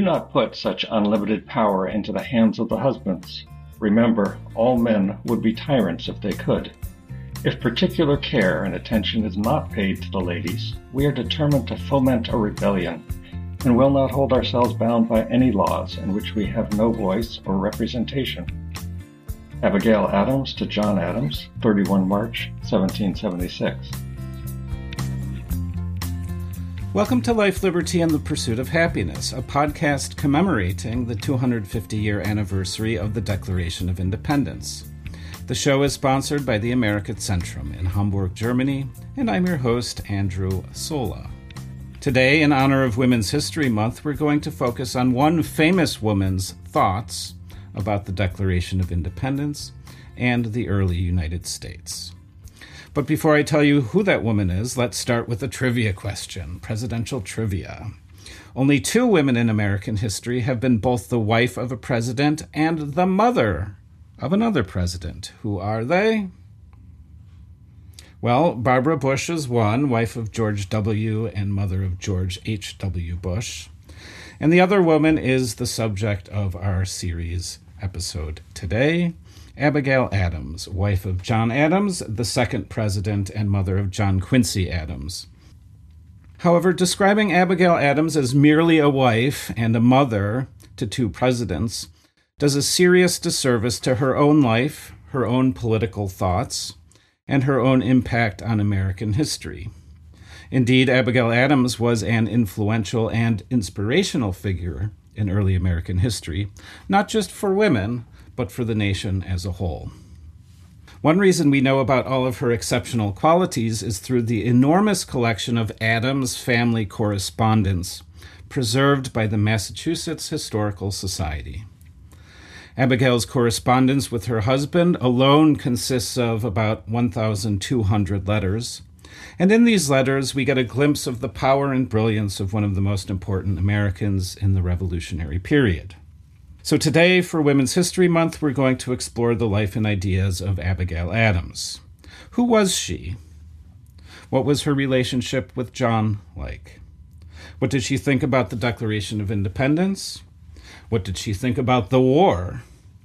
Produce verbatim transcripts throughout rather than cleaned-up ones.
not put such unlimited power into the hands of the husbands. Remember, all men would be tyrants if they could. If particular care and attention is not paid to the ladies, we are determined to foment a rebellion, and will not hold ourselves bound by any laws in which we have no voice or representation. Abigail Adams to John Adams, thirty-first of March, seventeen seventy-six. Welcome to Life, Liberty, and the Pursuit of Happiness, a podcast commemorating the two hundred fifty year anniversary of the Declaration of Independence. The show is sponsored by the American Centrum in Hamburg, Germany, and I'm your host, Andrew Sola. Today, in honor of Women's History Month, we're going to focus on one famous woman's thoughts about the Declaration of Independence and the early United States. But before I tell you who that woman is, let's start with a trivia question, presidential trivia. Only two women in American history have been both the wife of a president and the mother of another president. Who are they? Well, Barbara Bush is one, wife of George W. and mother of George H W. Bush. And the other woman is the subject of our series episode today, Abigail Adams, wife of John Adams, the second president, and mother of John Quincy Adams. However, describing Abigail Adams as merely a wife and a mother to two presidents does a serious disservice to her own life, her own political thoughts, and her own impact on American history. Indeed, Abigail Adams was an influential and inspirational figure in early American history, not just for women, but for the nation as a whole. One reason we know about all of her exceptional qualities is through the enormous collection of Adams family correspondence preserved by the Massachusetts Historical Society. Abigail's correspondence with her husband alone consists of about one thousand two hundred letters, and in these letters we get a glimpse of the power and brilliance of one of the most important Americans in the Revolutionary period. So today, for Women's History Month, we're going to explore the life and ideas of Abigail Adams. Who was she? What was her relationship with John like? What did she think about the Declaration of Independence? What did she think about the war?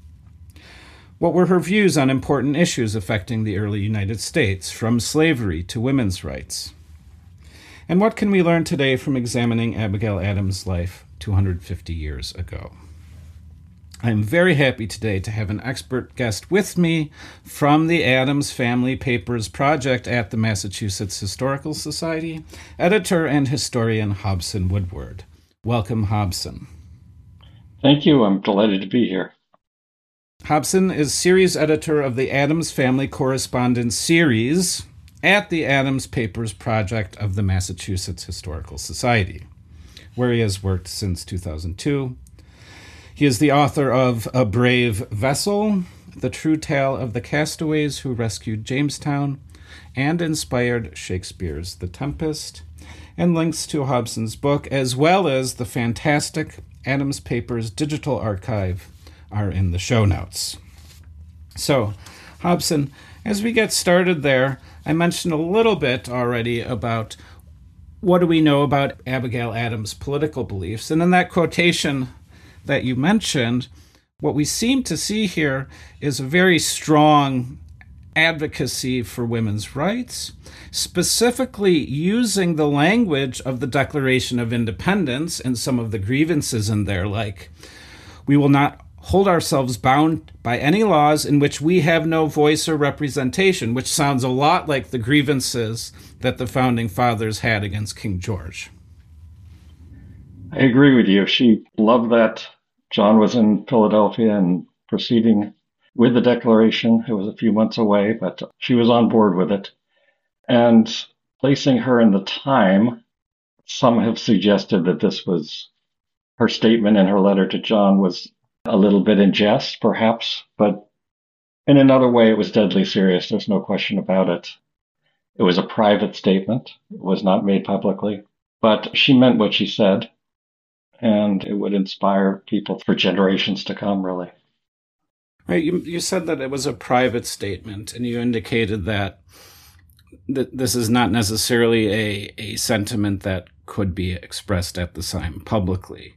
What were her views on important issues affecting the early United States, from slavery to women's rights? And what can we learn today from examining Abigail Adams' life two hundred fifty years ago? I'm very happy today to have an expert guest with me from the Adams Family Papers Project at the Massachusetts Historical Society, editor and historian Hobson Woodward. Welcome, Hobson. Thank you. I'm delighted to be here. Hobson is series editor of the Adams Family Correspondence Series at the Adams Papers Project of the Massachusetts Historical Society, where he has worked since two thousand two. He is the author of A Brave Vessel, The True Tale of the Castaways Who Rescued Jamestown, and inspired Shakespeare's The Tempest, and links to Hobson's book, as well as the fantastic Adams Papers digital archive, are in the show notes. So, Hobson, as we get started there, I mentioned a little bit already about what do we know about Abigail Adams' political beliefs, and in that quotation that you mentioned, what we seem to see here is a very strong advocacy for women's rights, specifically using the language of the Declaration of Independence and some of the grievances in there, like, we will not hold ourselves bound by any laws in which we have no voice or representation, which sounds a lot like the grievances that the Founding Fathers had against King George. I agree with you. She loved that John was in Philadelphia and proceeding with the Declaration. It was a few months away, but she was on board with it. And placing her in the time, some have suggested that this was her statement in her letter to John was a little bit in jest, perhaps, but in another way it was deadly serious. There's no question about it. It was a private statement. It was not made publicly, but she meant what she said. And it would inspire people for generations to come, really. Right. You, you said that it was a private statement, and you indicated that that this is not necessarily a, a sentiment that could be expressed at the time publicly.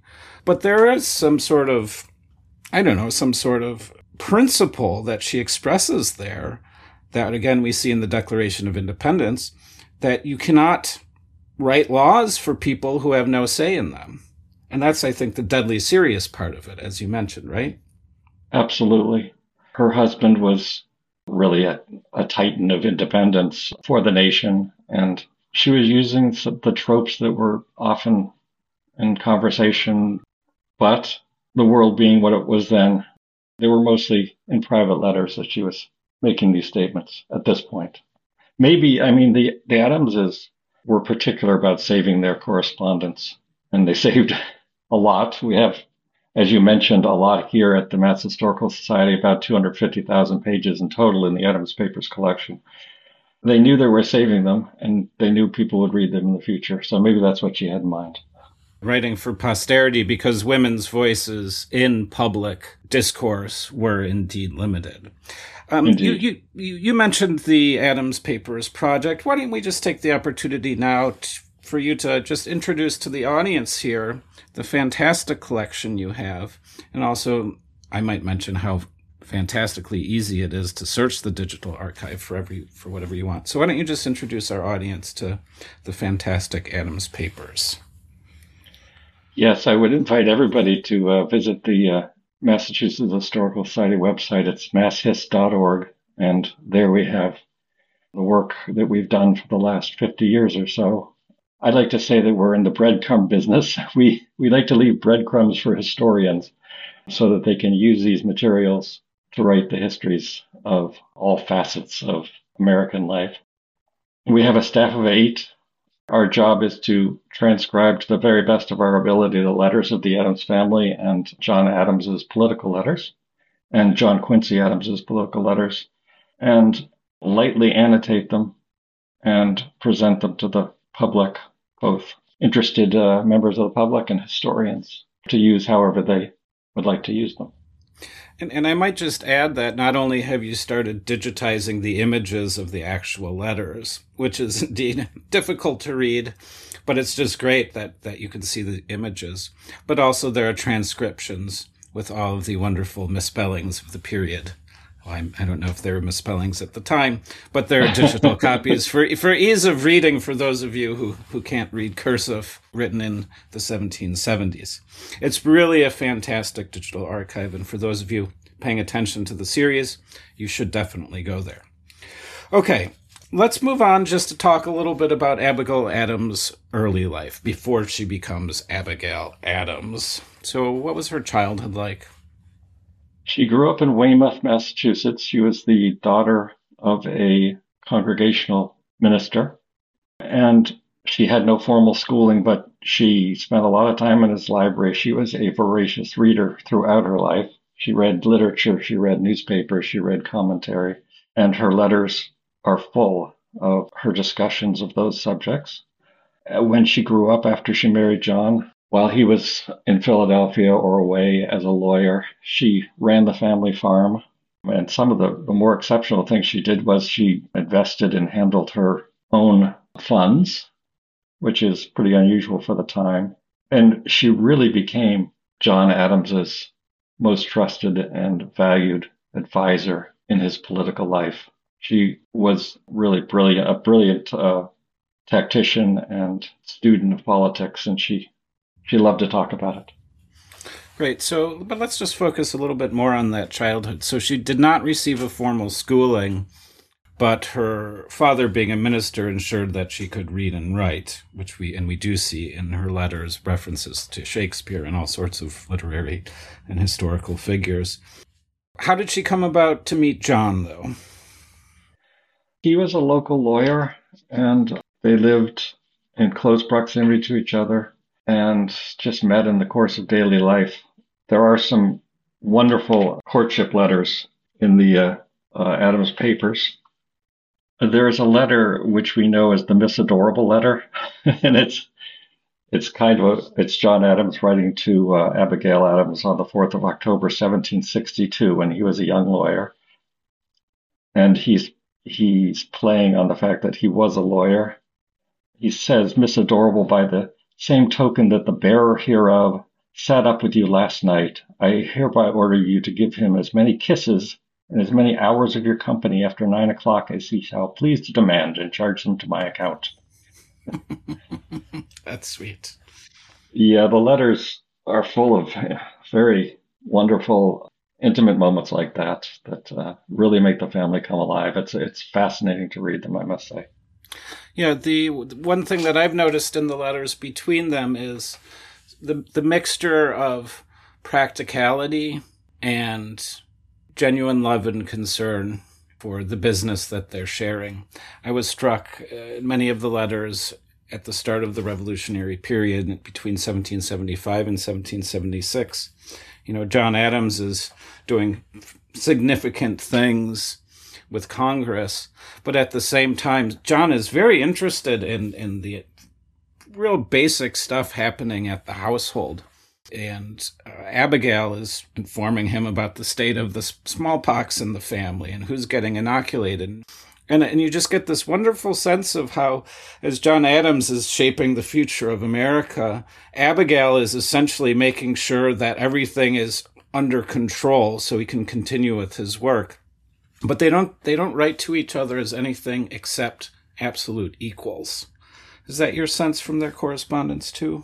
But there is some sort of, I don't know, some sort of principle that she expresses there that, again, we see in the Declaration of Independence, that you cannot write laws for people who have no say in them. And that's, I think, the deadly serious part of it, as you mentioned, right? Absolutely. Her husband was really a, a titan of independence for the nation, and she was using the tropes that were often in conversation, but the world being what it was then, they were mostly in private letters that she was making these statements at this point. Maybe, I mean, the, the Adamses were particular about saving their correspondence, and they saved a lot. We have, as you mentioned, a lot here at the Mass Historical Society, about two hundred fifty thousand pages in total in the Adams Papers collection. They knew they were saving them, and they knew people would read them in the future. So maybe that's what she had in mind. Writing for posterity, because women's voices in public discourse were indeed limited. Um, Indeed. You, you, you mentioned the Adams Papers Project. Why don't we just take the opportunity now to, for you to just introduce to the audience here the fantastic collection you have, and also I might mention how fantastically easy it is to search the digital archive for every for whatever you want. So why don't you just introduce our audience to the fantastic Adams Papers? Yes, I would invite everybody to uh, visit the uh, Massachusetts Historical Society website. It's mass hist dot org, and there we have the work that we've done for the last fifty years or so. I'd like to say that we're in the breadcrumb business. We we like to leave breadcrumbs for historians so that they can use these materials to write the histories of all facets of American life. We have a staff of eight. Our job is to transcribe to the very best of our ability the letters of the Adams family and John Adams's political letters, and John Quincy Adams's political letters, and lightly annotate them and present them to the public, both interested uh, members of the public and historians, to use however they would like to use them. And, and I might just add that not only have you started digitizing the images of the actual letters, which is indeed difficult to read, but it's just great that, that you can see the images, but also there are transcriptions with all of the wonderful misspellings of the period. Well, I'm, I don't know if there were misspellings at the time, but there are digital copies for for ease of reading for those of you who, who can't read cursive written in the seventeen seventies. It's really a fantastic digital archive, and for those of you paying attention to the series, you should definitely go there. Okay, let's move on just to talk a little bit about Abigail Adams' early life before she becomes Abigail Adams. So what was her childhood like? She grew up in Weymouth, Massachusetts. She was the daughter of a congregational minister, and she had no formal schooling, but she spent a lot of time in his library. She was a voracious reader throughout her life. She read literature, she read newspapers, she read commentary, and her letters are full of her discussions of those subjects. When she grew up, after she married John, while he was in Philadelphia or away as a lawyer, she ran the family farm. And some of the, the more exceptional things she did was she invested and handled her own funds, which is pretty unusual for the time. And she really became John Adams's most trusted and valued advisor in his political life. She was really brilliant, a brilliant uh, tactician and student of politics, and she She loved to talk about it. Great. So, but let's just focus a little bit more on that childhood. So she did not receive a formal schooling, but her father, being a minister, ensured that she could read and write, which we, and we do see in her letters references to Shakespeare and all sorts of literary and historical figures. How did she come about to meet John, though? He was a local lawyer, and they lived in close proximity to each other, and just met in the course of daily life. There are some wonderful courtship letters in the uh, uh, Adams Papers. There is a letter which we know as the Miss Adorable letter, and it's it's kind of a, it's John Adams writing to uh, Abigail Adams on the fourth of October, seventeen sixty-two, when he was a young lawyer, and he's he's playing on the fact that he was a lawyer. He says, "Miss Adorable, by the same token that the bearer hereof sat up with you last night, I hereby order you to give him as many kisses and as many hours of your company after nine o'clock as he shall please to demand, and charge them to my account. That's sweet. Yeah, the letters are full of very wonderful, intimate moments like that that uh, really make the family come alive. It's it's fascinating to read them, I must say. Yeah, the one thing that I've noticed in the letters between them is the the mixture of practicality and genuine love and concern for the business that they're sharing. I was struck uh, in many of the letters at the start of the Revolutionary period between seventeen seventy-five and seventeen seventy-six. You know, John Adams is doing significant things with Congress, but at the same time, John is very interested in, in the real basic stuff happening at the household. And uh, Abigail is informing him about the state of the smallpox in the family and who's getting inoculated. And, and you just get this wonderful sense of how, as John Adams is shaping the future of America, Abigail is essentially making sure that everything is under control so he can continue with his work. But they don't they don't write to each other as anything except absolute equals. Is that your sense from their correspondence too?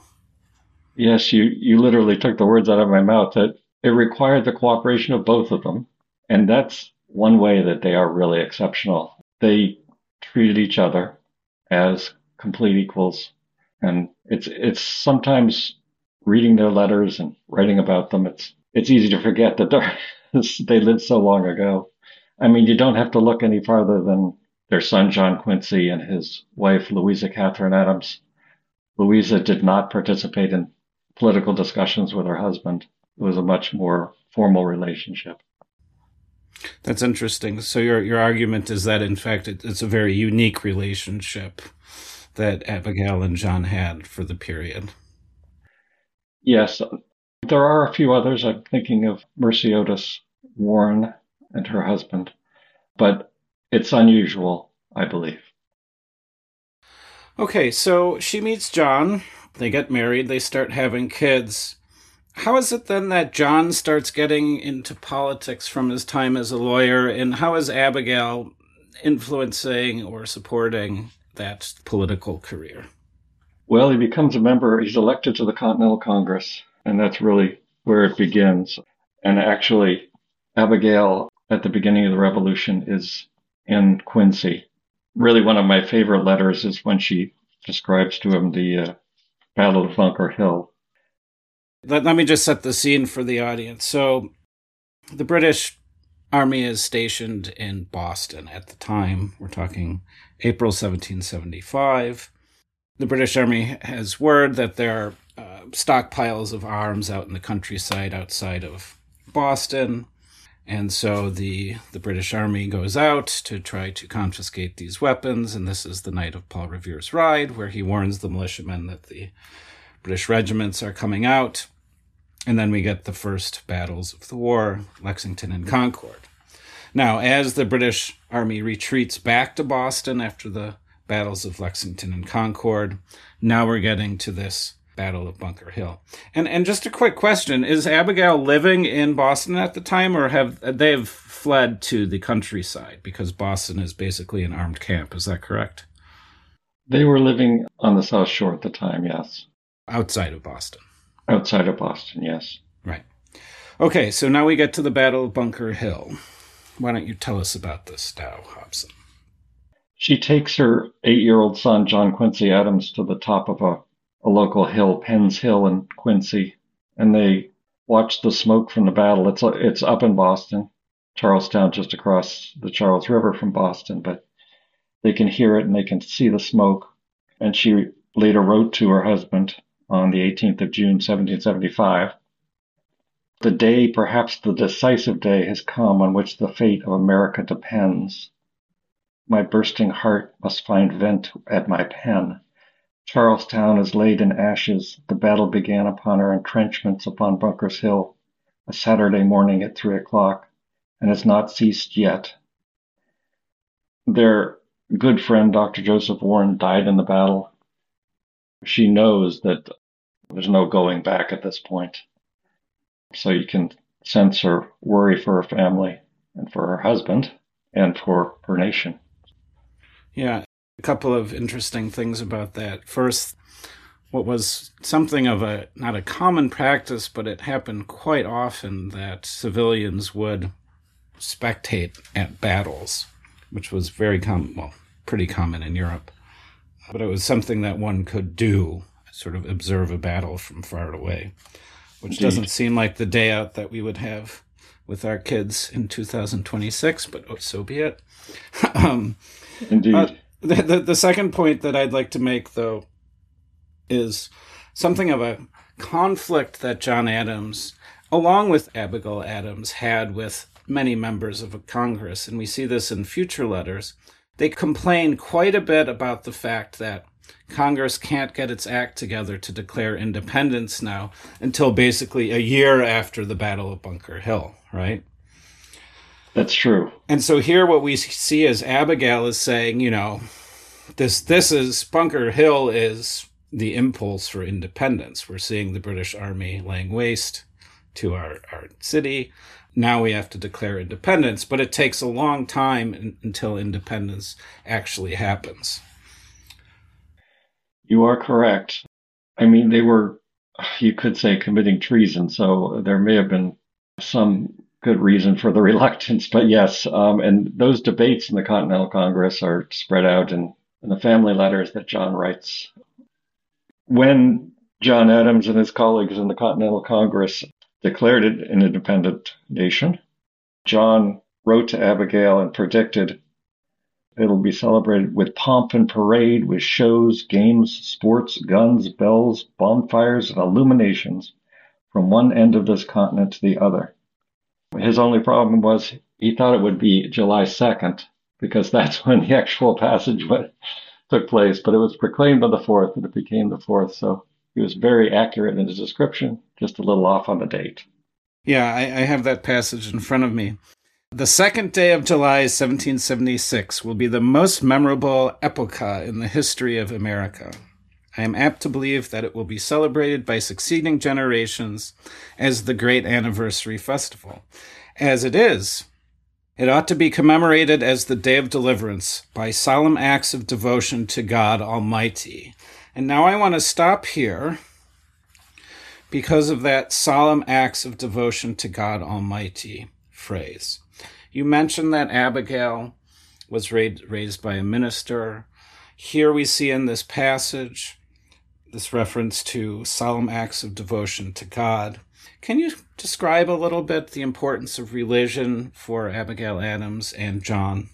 Yes, you, you literally took the words out of my mouth. That it required the cooperation of both of them. And that's one way that they are really exceptional. They treated each other as complete equals. And it's it's sometimes reading their letters and writing about them, it's it's easy to forget that they lived so long ago. I mean, you don't have to look any farther than their son, John Quincy, and his wife, Louisa Catherine Adams. Louisa did not participate in political discussions with her husband. It was a much more formal relationship. That's interesting. So your your argument is that, in fact, it, it's a very unique relationship that Abigail and John had for the period. Yes, there are a few others. I'm thinking of Mercy Otis Warren and her husband, but it's unusual, I believe. Okay, so she meets John, they get married, they start having kids. How is it then that John starts getting into politics from his time as a lawyer, and how is Abigail influencing or supporting that political career? Well, he becomes a member, he's elected to the Continental Congress, and that's really where it begins. And actually, Abigail, at the beginning of the Revolution, is in Quincy. Really, one of my favorite letters is when she describes to him the uh, Battle of Bunker Hill. Let, let me just set the scene for the audience. So, the British Army is stationed in Boston at the time. We're talking April seventeen seventy-five. The British Army has word that there are uh, stockpiles of arms out in the countryside outside of Boston. And so the, the British Army goes out to try to confiscate these weapons. And this is the night of Paul Revere's Ride, where he warns the militiamen that the British regiments are coming out. And then we get the first battles of the war, Lexington and Concord. Now, as the British Army retreats back to Boston after the battles of Lexington and Concord, now we're getting to this Battle of Bunker Hill. And and just a quick question, is Abigail living in Boston at the time, or have they have fled to the countryside because Boston is basically an armed camp? Is that correct? They were living on the South Shore at the time, yes. Outside of Boston. Outside of Boston, yes. Right. Okay, so now we get to the Battle of Bunker Hill. Why don't you tell us about this, Dow Hobson? She takes her eight-year-old son, John Quincy Adams, to the top of a, a local hill, Penn's Hill in Quincy, and they watch the smoke from the battle. It's it's up in Boston, Charlestown, just across the Charles River from Boston, but they can hear it and they can see the smoke. And she later wrote to her husband on the eighteenth of June, seventeen seventy-five, "The day, perhaps the decisive day, has come on which the fate of America depends. My bursting heart must find vent at my pen. Charlestown is laid in ashes. The battle began upon our entrenchments upon Bunker's Hill, a Saturday morning at three o'clock, and has not ceased yet." Their good friend, Doctor Joseph Warren, died in the battle. She knows that There's no going back at this point. So you can sense her worry for her family and for her husband and for her nation. Yeah, a couple of interesting things about that. First, what was something of a, not a common practice, but it happened quite often that civilians would spectate at battles, which was very common, well, pretty common in Europe. But it was something that one could do, sort of observe a battle from far away, which Indeed. Doesn't seem like the day out that we would have with our kids in two thousand twenty-six, but oh, so be it. um, Indeed. Uh, the, the, the second point that I'd like to make, though, is something of a conflict that John Adams, along with Abigail Adams, had with many members of Congress, and we see this in future letters. They complain quite a bit about the fact that Congress can't get its act together to declare independence now until basically a year after the Battle of Bunker Hill, right? That's true. And so here what we see is Abigail is saying, you know, this this is, Bunker Hill is the impulse for independence. We're seeing the British Army laying waste to our, our city. Now we have to declare independence, but it takes a long time in, until independence actually happens. You are correct. I mean, they were, you could say, committing treason, so there may have been some good reason for the reluctance, but yes, um, and those debates in the Continental Congress are spread out in, in the family letters that John writes. When John Adams and his colleagues in the Continental Congress declared it an independent nation, John wrote to Abigail and predicted it'll be celebrated with pomp and parade, with shows, games, sports, guns, bells, bonfires, and illuminations from one end of this continent to the other. His only problem was he thought it would be July second, because that's when the actual passage took place, but it was proclaimed on the fourth, and it became the fourth, so he was very accurate in his description, just a little off on the date. Yeah, I, I have that passage in front of me. The second day of July, seventeen seventy-six, will be the most memorable epocha in the history of America. I am apt to believe that it will be celebrated by succeeding generations as the great anniversary festival. As it is, it ought to be commemorated as the Day of Deliverance by solemn acts of devotion to God Almighty. And now I want to stop here because of that solemn acts of devotion to God Almighty phrase. You mentioned that Abigail was raised by a minister. Here we see in this passage this reference to solemn acts of devotion to God. Can you describe a little bit the importance of religion for Abigail Adams and John?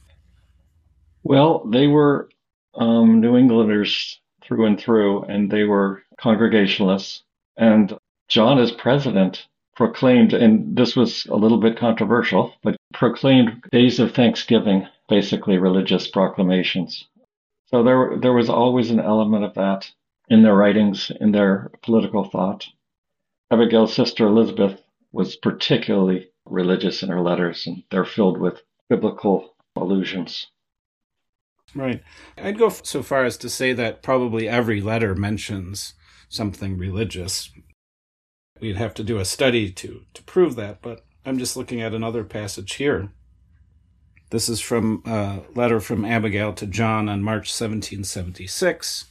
Well, they were um, New Englanders through and through, and they were Congregationalists. And John, as president, proclaimed, and this was a little bit controversial, but proclaimed days of Thanksgiving, basically religious proclamations. So there, there was always an element of that in their writings, in their political thought. Abigail's sister Elizabeth was particularly religious in her letters, and they're filled with biblical allusions. Right. I'd go so far as to say that probably every letter mentions something religious. We'd have to do a study to, to prove that, but I'm just looking at another passage here. This is from a letter from Abigail to John on March seventeen seventy-six.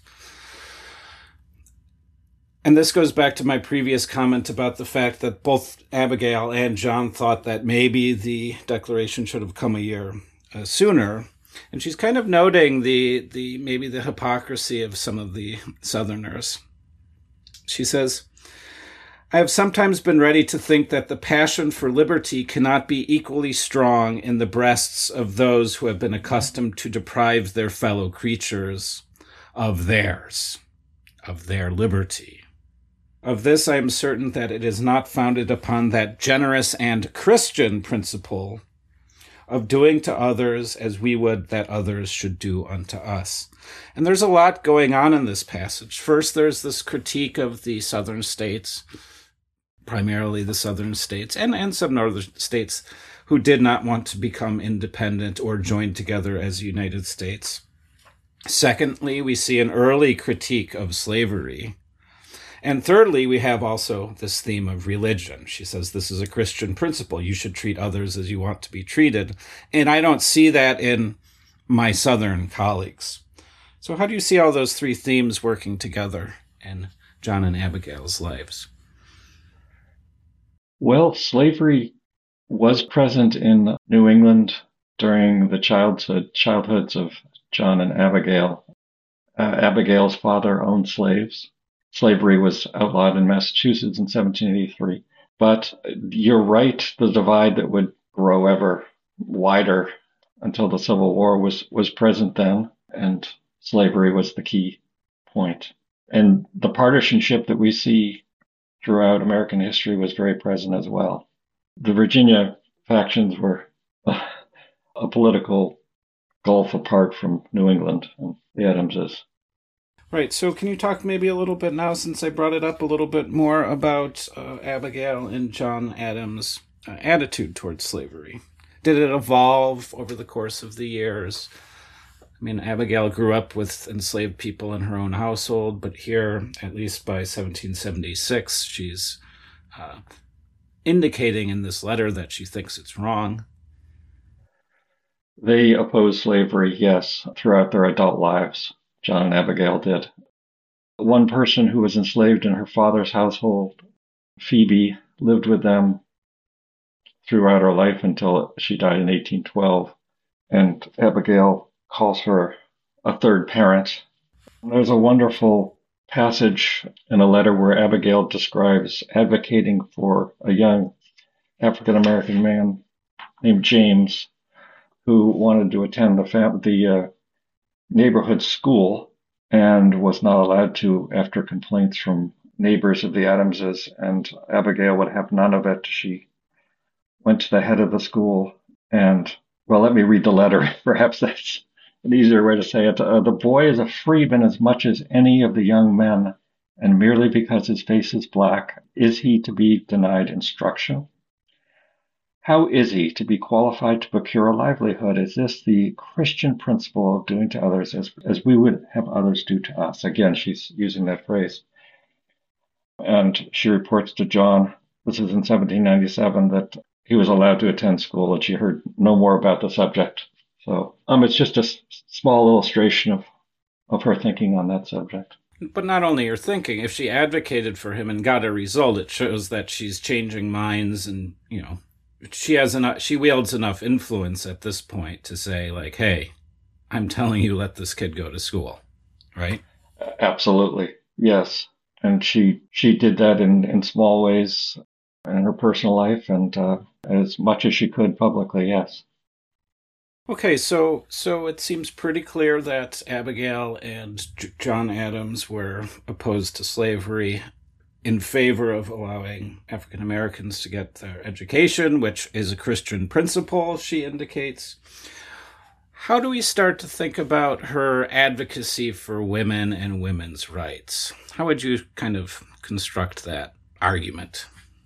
And this goes back to my previous comment about the fact that both Abigail and John thought that maybe the declaration should have come a year uh, sooner. And she's kind of noting the, the maybe the hypocrisy of some of the Southerners. She says, I have sometimes been ready to think that the passion for liberty cannot be equally strong in the breasts of those who have been accustomed to deprive their fellow creatures of theirs, of their liberty. Of this I am certain that it is not founded upon that generous and Christian principle of doing to others as we would that others should do unto us. And there's a lot going on in this passage. First, there's this critique of the southern states, primarily the southern states, and, and some northern states who did not want to become independent or join together as United States. Secondly, we see an early critique of slavery. And thirdly, we have also this theme of religion. She says this is a Christian principle. You should treat others as you want to be treated. And I don't see that in my Southern colleagues. So how do you see all those three themes working together in John and Abigail's lives? Well, slavery was present in New England during the childhood childhoods of John and Abigail. Uh, Abigail's father owned slaves. Slavery was outlawed in Massachusetts in seventeen eighty-three. But you're right, the divide that would grow ever wider until the Civil War was, was present then, and slavery was the key point. And the partisanship that we see throughout American history was very present as well. The Virginia factions were a political gulf apart from New England and the Adamses. Right. So can you talk maybe a little bit now, since I brought it up, a little bit more about uh, Abigail and John Adams' uh, attitude towards slavery? Did it evolve over the course of the years? I mean, Abigail grew up with enslaved people in her own household, but here, at least by seventeen seventy-six, she's uh, indicating in this letter that she thinks it's wrong. They opposed slavery, yes, throughout their adult lives. John and Abigail did. One person who was enslaved in her father's household, Phoebe, lived with them throughout her life until she died in eighteen twelve. And Abigail calls her a third parent. There's a wonderful passage in a letter where Abigail describes advocating for a young African-American man named James who wanted to attend the, fam- the uh, neighborhood school and was not allowed to after complaints from neighbors of the Adamses, and Abigail would have none of it. She went to the head of the school and, well, let me read the letter. Perhaps that's an easier way to say it. Uh, the boy is a freeman as much as any of the young men, and merely because his face is black, is he to be denied instruction? How is he to be qualified to procure a livelihood? Is this the Christian principle of doing to others as, as we would have others do to us? Again, she's using that phrase. And she reports to John, this is in seventeen ninety-seven, that he was allowed to attend school, and she heard no more about the subject. So um, it's just a s- small illustration of, of her thinking on that subject. But not only her thinking, if she advocated for him and got a result, it shows that she's changing minds and, you know, she has enough, she wields enough influence at this point to say, like, hey, I'm telling you, let this kid go to school, right? Absolutely, yes. And she she did that in, in small ways in her personal life, and uh, as much as she could publicly, yes. Okay, so so it seems pretty clear that Abigail and J- John Adams were opposed to slavery, in favor of allowing African Americans to get their education, which is a Christian principle, she indicates. How do we start to think about her advocacy for women and women's rights? How would you kind of construct that argument?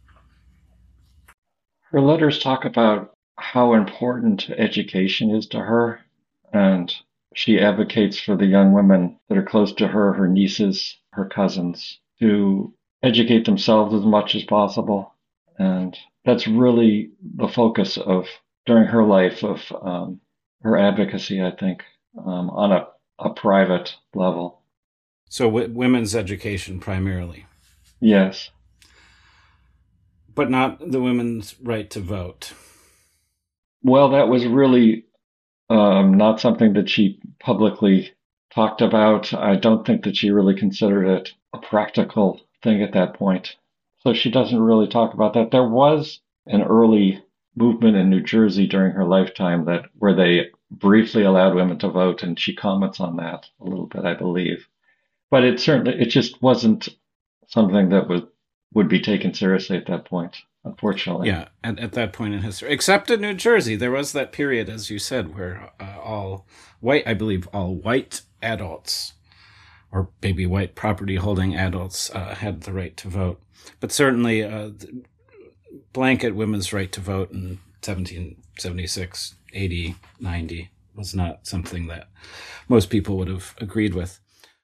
Her letters talk about how important education is to her, and she advocates for the young women that are close to her, her nieces, her cousins, to educate themselves as much as possible. And that's really the focus of, during her life, of um, her advocacy, I think, um, on a, a private level. So w- women's education primarily. Yes. But not the women's right to vote. Well, that was really um, not something that she publicly talked about. I don't think that she really considered it a practical thing at that point. So she doesn't really talk about that. There was an early movement in New Jersey during her lifetime that where they briefly allowed women to vote, and she comments on that a little bit, I believe. But it certainly, it just wasn't something that would would be taken seriously at that point, unfortunately. Yeah, at, at that point in history. Except in New Jersey, there was that period, as you said, where uh, all white, I believe, all white adults, or maybe white property-holding adults, uh, had the right to vote. But certainly, uh, blanket women's right to vote in seventeen seventy-six, eighty, ninety was not something that most people would have agreed with.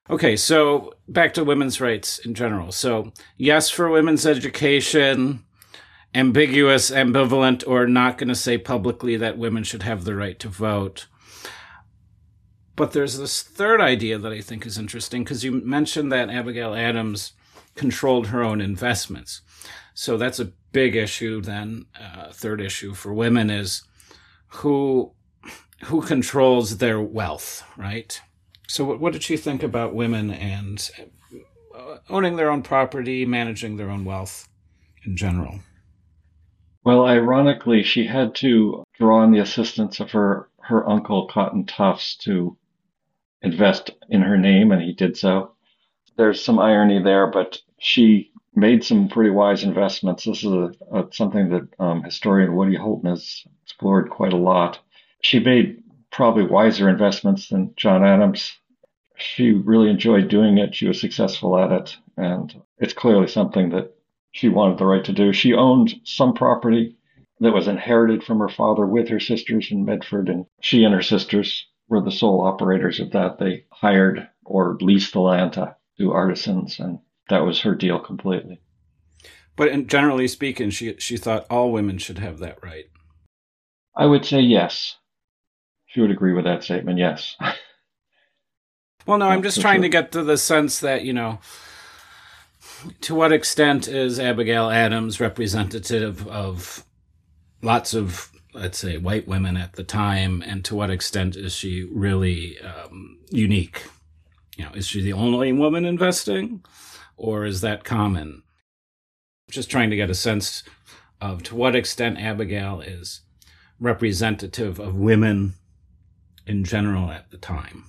Okay, so back to women's rights in general. So, yes for women's education, ambiguous, ambivalent, or not going to say publicly that women should have the right to vote. But there's this third idea that I think is interesting, because you mentioned that Abigail Adams controlled her own investments. So that's a big issue then. Uh, third issue for women is who who controls their wealth, right? So what, what did she think about women and owning their own property, managing their own wealth in general? Well, ironically, she had to draw on the assistance of her, her uncle, Cotton Tufts, to invest in her name, and he did so. There's some irony there, but she made some pretty wise investments. This is a, a, something that um, historian Woody Holton has explored quite a lot. She made probably wiser investments than John Adams. She really enjoyed doing it. She was successful at it, and it's clearly something that she wanted the right to do. She owned some property that was inherited from her father with her sisters in Medford, and she and her sisters were the sole operators of that. They hired or leased the land to do artisans, and that was her deal completely. But in, generally speaking, she she thought all women should have that right. I would say yes. She would agree with that statement, yes. Well, no, I'm just trying sure. to get to the sense that, you know, to what extent is Abigail Adams representative of lots of, let's say, white women at the time, and to what extent is she really um, unique? You know, is she the only woman investing, or is that common? Just trying to get a sense of to what extent Abigail is representative of women in general at the time.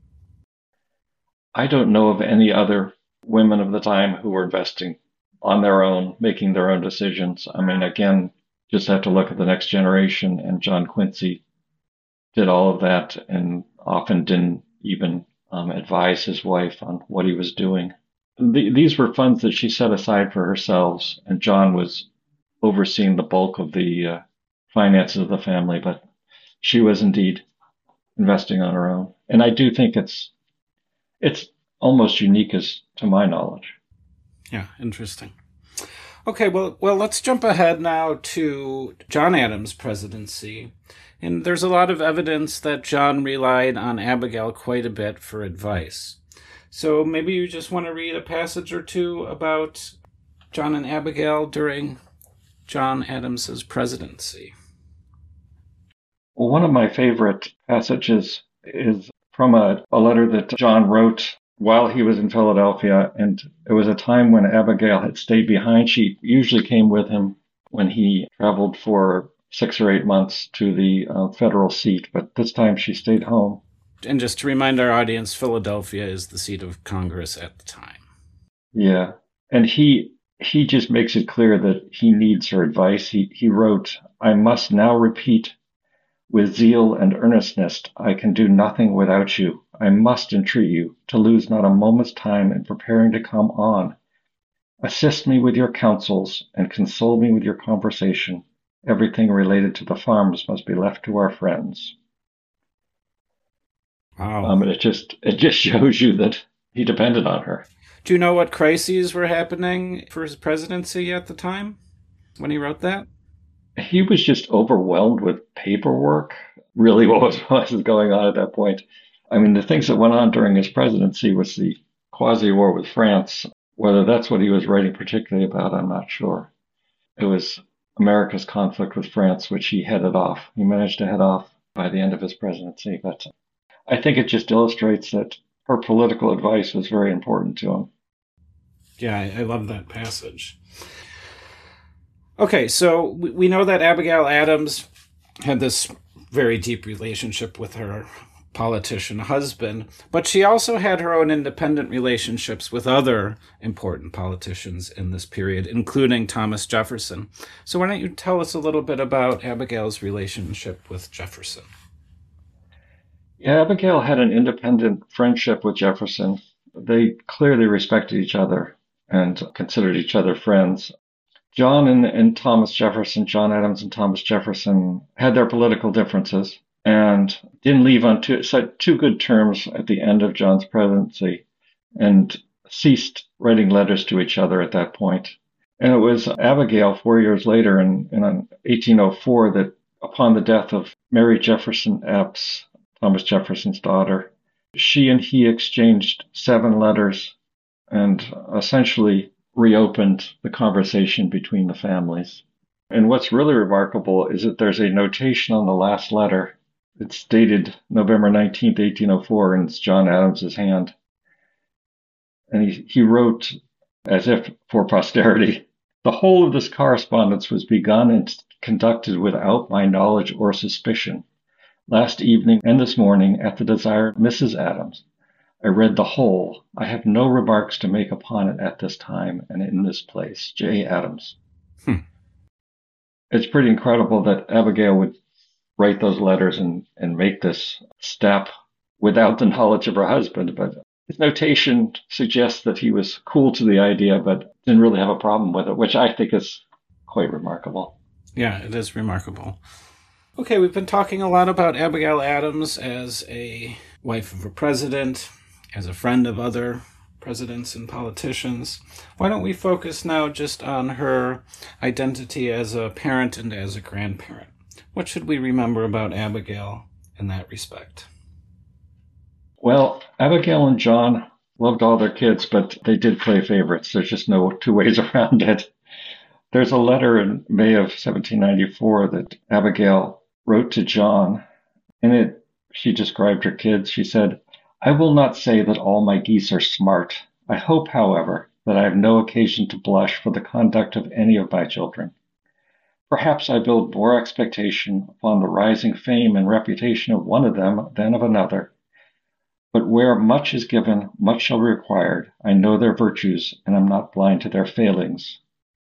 I don't know of any other women of the time who were investing on their own, making their own decisions. I mean, again, just have to look at the next generation, and John Quincy did all of that and often didn't even um, advise his wife on what he was doing. The, these were funds that she set aside for herself, and John was overseeing the bulk of the uh, finances of the family, but she was indeed investing on her own. And I do think it's it's almost unique as to my knowledge. Yeah, interesting. Okay, well, well, let's jump ahead now to John Adams' presidency. And there's a lot of evidence that John relied on Abigail quite a bit for advice. So maybe you just want to read a passage or two about John and Abigail during John Adams' presidency. Well, one of my favorite passages is from a, a letter that John wrote while he was in Philadelphia, and it was a time when Abigail had stayed behind. She usually came with him when he traveled for six or eight months to the uh, federal seat, but this time she stayed home. And just to remind our audience, Philadelphia is the seat of Congress at the time. Yeah, and he he just makes it clear that he needs her advice. He he wrote, "I must now repeat with zeal and earnestness, I can do nothing without you. I must entreat you to lose not a moment's time in preparing to come on. Assist me with your counsels and console me with your conversation. Everything related to the farms must be left to our friends." Wow. Um, and it just it just shows you that he depended on her. Do you know what crises were happening for his presidency at the time when he wrote that? He was just overwhelmed with paperwork, really what was, what was going on at that point. I mean, the things that went on during his presidency was the quasi-war with France. Whether that's what he was writing particularly about, I'm not sure. It was America's conflict with France, which he headed off. He managed to head off by the end of his presidency. But I think it just illustrates that her political advice was very important to him. Yeah, I love that passage. Okay, so we know that Abigail Adams had this very deep relationship with her politician husband, but she also had her own independent relationships with other important politicians in this period, including Thomas Jefferson. So why don't you tell us a little bit about Abigail's relationship with Jefferson? Yeah, Abigail had an independent friendship with Jefferson. They clearly respected each other and considered each other friends. John and, and Thomas Jefferson, John Adams and Thomas Jefferson, had their political differences and didn't leave on two, two good terms at the end of John's presidency. and ceased writing letters to each other at that point. And it was Abigail, four years later, in, in eighteen oh four, that upon the death of Mary Jefferson Epps, Thomas Jefferson's daughter, she and he exchanged seven letters and essentially reopened the conversation between the families. And what's really remarkable is that there's a notation on the last letter. It's dated November nineteenth, eighteen oh four, and it's John Adams's hand. And he, he wrote, as if for posterity, "The whole of this correspondence was begun and conducted without my knowledge or suspicion. Last evening and this morning, at the desire of Missus Adams, I read the whole. I have no remarks to make upon it at this time and in this place. J. Adams." Hmm. It's pretty incredible that Abigail would write those letters and, and make this step without the knowledge of her husband. But his notation suggests that he was cool to the idea, but didn't really have a problem with it, which I think is quite remarkable. Yeah, it is remarkable. Okay, we've been talking a lot about Abigail Adams as a wife of a president, as a friend of other presidents and politicians. Why don't we focus now just on her identity as a parent and as a grandparent? What should we remember about Abigail in that respect? Well, Abigail and John loved all their kids, but they did play favorites. There's just no two ways around it. There's a letter in May of seventeen ninety-four that Abigail wrote to John. In it, she described her kids. She said, "I will not say that all my geese are smart. I hope, however, that I have no occasion to blush for the conduct of any of my children. Perhaps I build more expectation upon the rising fame and reputation of one of them than of another. But where much is given, much shall be required. I know their virtues, and am not blind to their failings."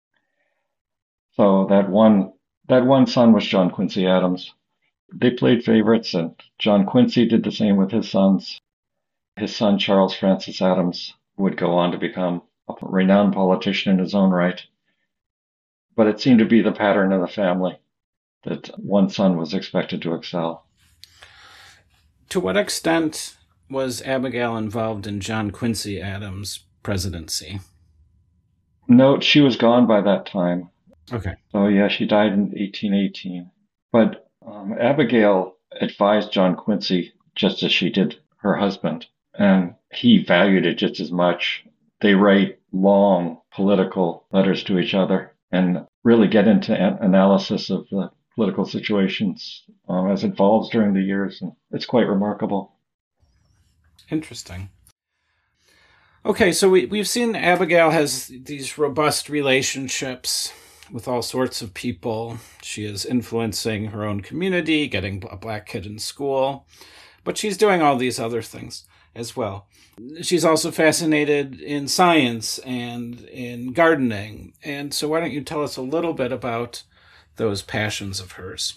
So that one, that one son was John Quincy Adams. They played favorites, and John Quincy did the same with his sons. His son, Charles Francis Adams, would go on to become a renowned politician in his own right. But it seemed to be the pattern of the family that one son was expected to excel. To what extent was Abigail involved in John Quincy Adams' presidency? No, she was gone by that time. Okay. So yeah, she died in eighteen eighteen. But um, Abigail advised John Quincy just as she did her husband, and he valued it just as much. They write long political letters to each other and really get into an analysis of the political situations um, as it evolves during the years. And it's quite remarkable. Interesting. Okay, so we, we've seen Abigail has these robust relationships with all sorts of people. She is influencing her own community, getting a black kid in school, but she's doing all these other things as well. She's also fascinated in science and in gardening. And so why don't you tell us a little bit about those passions of hers?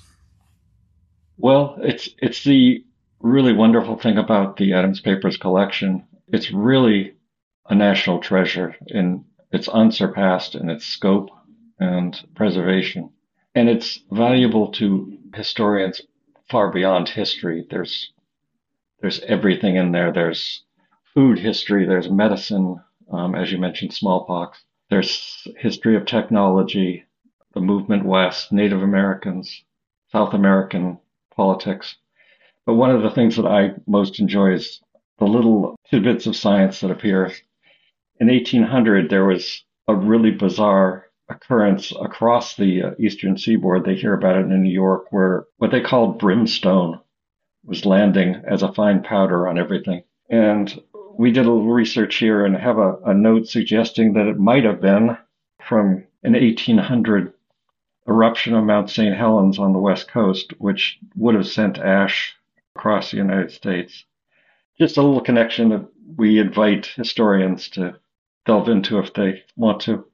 Well, it's it's the really wonderful thing about the Adams Papers collection. It's really a national treasure, and it's unsurpassed in its scope and preservation. And it's valuable to historians far beyond history. There's there's everything in there. There's food history, there's medicine, um, as you mentioned, smallpox. There's history of technology, the movement west, Native Americans, South American politics. But one of the things that I most enjoy is the little tidbits of science that appear. In eighteen hundred, there was a really bizarre occurrence across the uh, eastern seaboard. They hear about it in New York, where what they called brimstone was landing as a fine powder on everything. And we did a little research here and have a, a note suggesting that it might have been from an eighteen hundred eruption of Mount Saint Helens on the west coast, which would have sent ash across the United States. Just a little connection that we invite historians to delve into if they want to.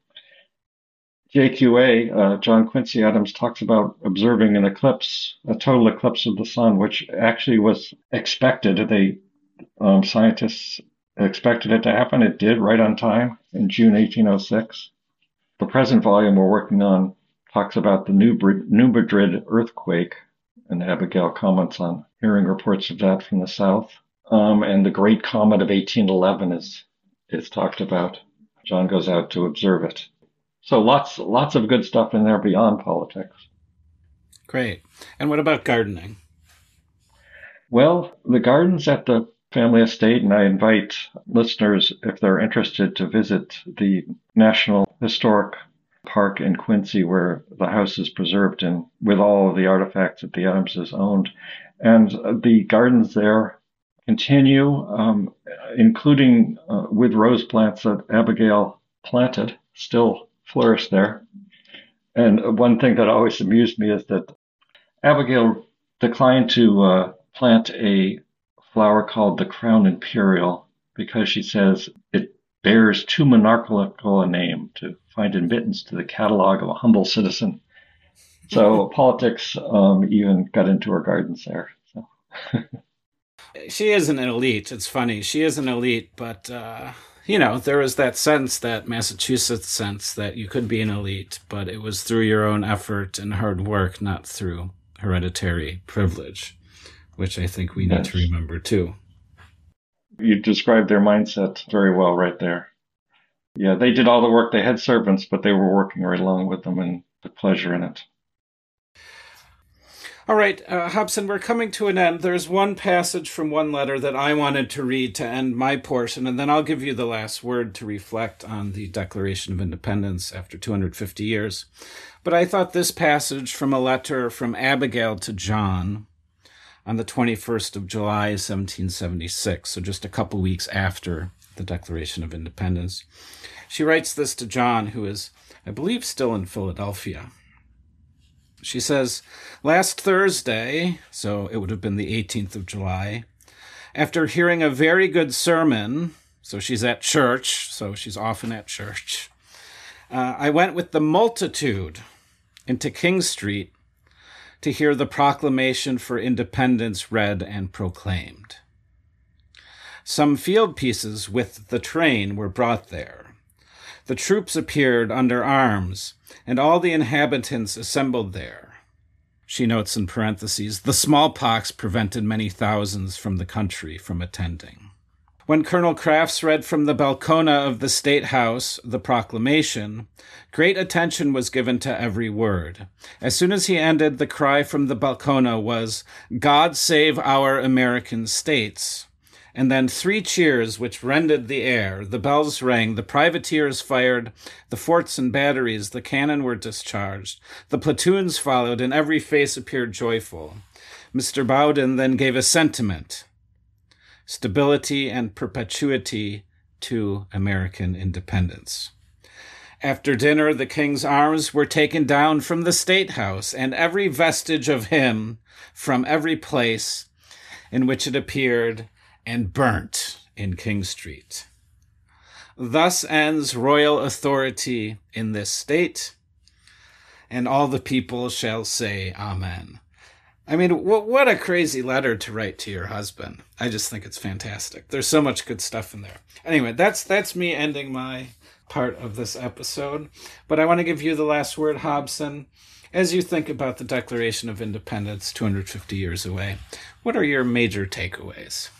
J Q A, uh, John Quincy Adams, talks about observing an eclipse, a total eclipse of the sun, which actually was expected. They um, scientists expected it to happen. It did right on time in June eighteen oh six. The present volume we're working on talks about the New, New Madrid earthquake, and Abigail comments on hearing reports of that from the south. Um, and the Great Comet of eighteen eleven is is talked about. John goes out to observe it. So lots, lots of good stuff in there beyond politics. Great. And what about gardening? Well, the gardens at the family estate, and I invite listeners, if they're interested, to visit the National Historic Park in Quincy, where the house is preserved and with all of the artifacts that the Adamses owned. And the gardens there continue, um, including uh, with rose plants that Abigail planted, still flourish there. And one thing that always amused me is that Abigail declined to uh, plant a flower called the Crown Imperial because she says it bears too monarchical a name to find admittance to the catalog of a humble citizen. So politics um, even got into her gardens there. So. She is an elite. It's funny. She is an elite, but, uh, you know, there was that sense, that Massachusetts sense that you could be an elite, but it was through your own effort and hard work, not through hereditary privilege, which I think we need yes. to remember too. You described their mindset very well right there. Yeah, they did all the work. They had servants, but they were working right along with them and took pleasure in it. All right, uh, Hobson, we're coming to an end. There's one passage from one letter that I wanted to read to end my portion, and then I'll give you the last word to reflect on the Declaration of Independence after two hundred fifty years. But I thought this passage from a letter from Abigail to John on the twenty-first of July, seventeen seventy-six, so just a couple weeks after the Declaration of Independence. She writes this to John, who is, I believe, still in Philadelphia. She says, last Thursday, so it would have been the eighteenth of July, after hearing a very good sermon, so she's at church, so she's often at church, uh, I went with the multitude into King Street to hear the proclamation for independence read and proclaimed. Some field pieces with the train were brought there. The troops appeared under arms, and all the inhabitants assembled there. She notes in parentheses, the smallpox prevented many thousands from the country from attending. When Colonel Crafts read from the balcona of the State House the proclamation, great attention was given to every word. As soon as he ended, the cry from the balcona was, God save our American states. And then three cheers which rended the air, the bells rang, the privateers fired, the forts and batteries, the cannon were discharged, the platoons followed, and every face appeared joyful. Mister Bowden then gave a sentiment, stability and perpetuity to American independence. After dinner, the king's arms were taken down from the State House, and every vestige of him from every place in which it appeared, and burnt in King Street. Thus ends royal authority in this state, and all the people shall say Amen. I mean, what a crazy letter to write to your husband. I just think it's fantastic. There's so much good stuff in there. Anyway, that's that's me ending my part of this episode. But I want to give you the last word, Hobson. As you think about the Declaration of Independence two hundred fifty years away, what are your major takeaways?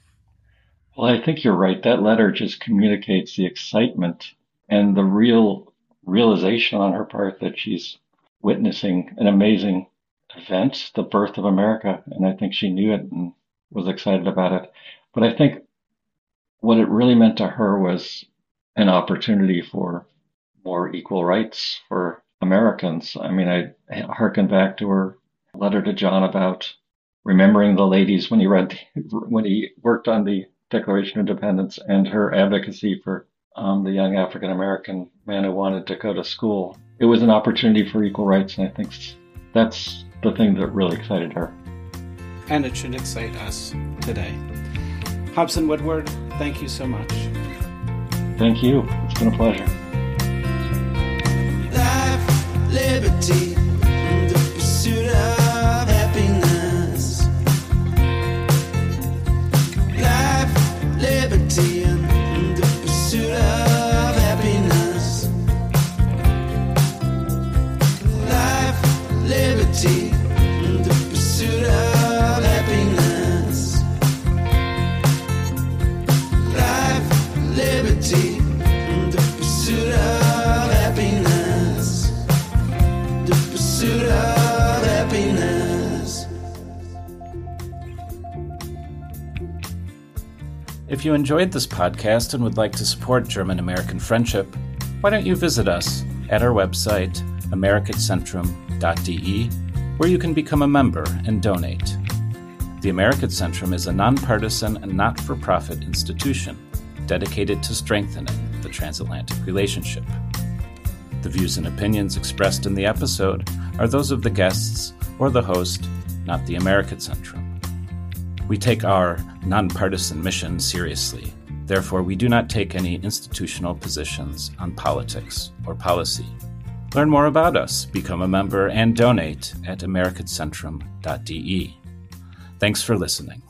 Well, I think you're right. That letter just communicates the excitement and the real realization on her part that she's witnessing an amazing event, the birth of America. And I think she knew it and was excited about it. But I think what it really meant to her was an opportunity for more equal rights for Americans. I mean, I hearken back to her letter to John about remembering the ladies when he read, when he worked on the Declaration of Independence, and her advocacy for um, the young African-American man who wanted to go to school. It was an opportunity for equal rights, and I think that's the thing that really excited her. And it should excite us today. Hobson Woodward, thank you so much. Thank you. It's been a pleasure. Life, liberty, the pursuit of happiness. Life, liberty, and the pursuit of happiness. Life, liberty, and the pursuit of happiness. Life, liberty. If you enjoyed this podcast and would like to support German-American friendship, why don't you visit us at our website, americatcentrum dot d e, where you can become a member and donate. The Americat Centrum is a nonpartisan and not-for-profit institution dedicated to strengthening the transatlantic relationship. The views and opinions expressed in the episode are those of the guests or the host, not the Americat Centrum. We take our nonpartisan mission seriously. Therefore, we do not take any institutional positions on politics or policy. Learn more about us, become a member, and donate at americatcentrum dot d e. Thanks for listening.